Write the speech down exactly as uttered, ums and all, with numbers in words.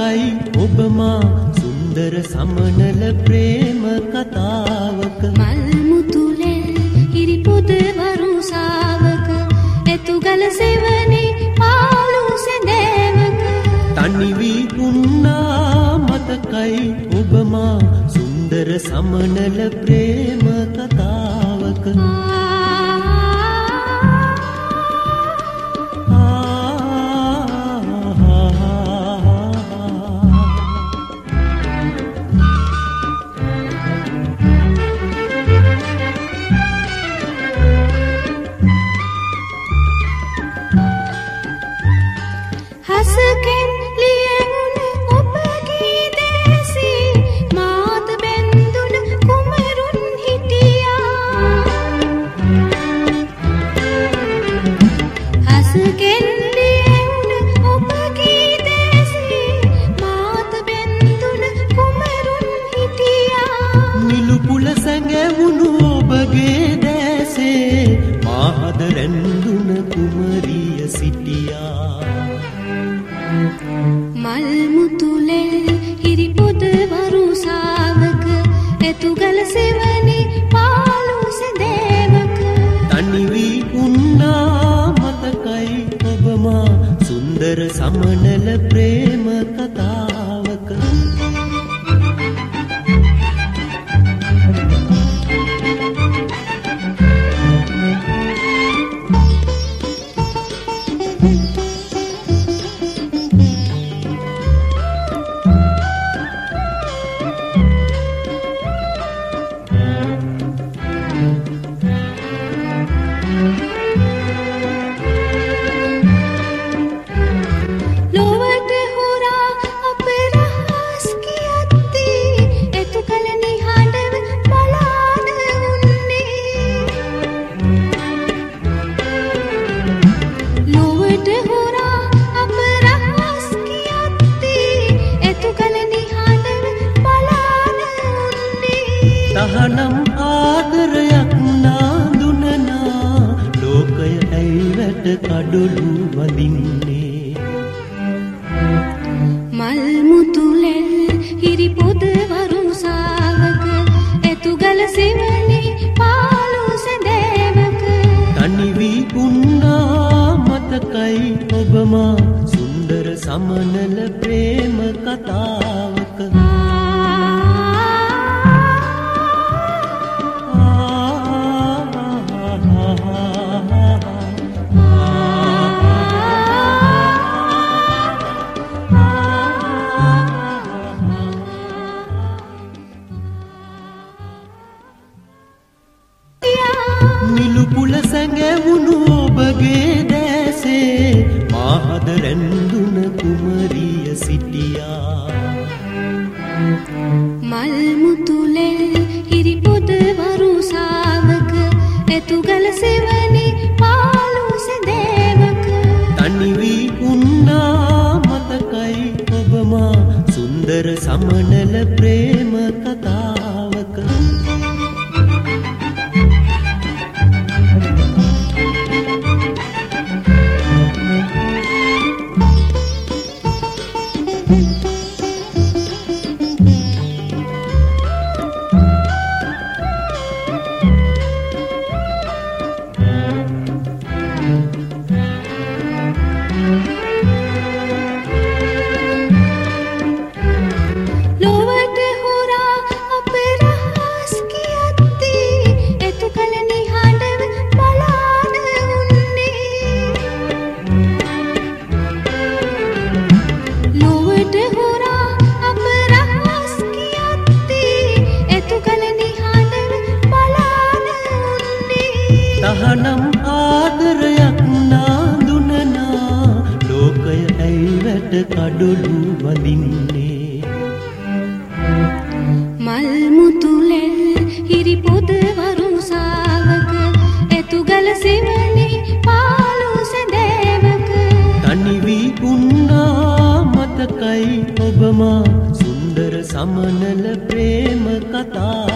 මතකයි ඔබ මා සුන්දර සමනල ප්‍රේම කතාවක මල් මුතුලෙල් හිරි පුද වරුසාවක එතුගල සෙවනේ පාලු සෙදෑවක තනි වී උන්නා මතකයි ඔබ මා සුන්දර සමනල ප්‍රේම කතාවක හසකෙන් ලියවුන ඔබගේ දැසී මාත බැඳුන කුමරුන් හිටියා හසකෙන් ලියවුන ඔබගේ දැසී මාත බැඳුන කුමරුන් හිටියා නිලුපුල සැඟවුණු ඔබගේ දැසේ මාහද රැඳුන කුමරිය සිටියා මල් මුතුලෙල් හිරි පොද වරුසාවක එතුගල සෙවනේ පාලු සෙදෑවක තනි වී උන්නා මතකයි ඔබ මා සුන්දර සමනල ප්‍රේම කතාවක ලොවට හොරා අප රහස් කියද්දී එතුගල නිහඬව බලාන උන්නේ ලොවට හොරා අප රහස් කියද්දී එතුගල නිහඬව බලාන උන්නේ තහනම් ආදරයක් නාඳුනනා ලෝකය ඇයිවට කඩොළු වදින්නේ මල් මුතුලෙල් හිරි පොද වරුසාවක එතුගල සෙවනේ පාලු සෙදෑවක තනි වී උන්නා මතකයි ඔබ මා සුන්දර සමනල ප්‍රේම කතාවක නිලුපුල සැඟවුණු ඔබගේ දැසේ මාහද රැඳුන කුමරිය සිටියා මල් මුතුලෙල් හිරි පොද වරුසාවක එතුගල සෙවනේ පාලු සෙදෑවක තනි වී උන්නා මතකයි ඔබ මා සුන්දර සමනල ප්‍රේම කතාවක ලොවට හොරා අප රහස් කියද්දී එතුගල නිහඬව බලාන උන්නේ ලොවට හොරා අප රහස් කියද්දී එතුගල නිහඬව බලාන උන්නේ තහනම් ආදරයක් නාඳුනනා ලෝකය ඇයිවට කඩොළු වදින්නේ මල් මුතුලෙල් හිරි පොද වරුසාවක එතුගල සෙවනේ පාලු සෙදෑවක තනි වී උන්නා මතකයි ඔබ මා සුන්දර සමනල ප්‍රේම කතාවක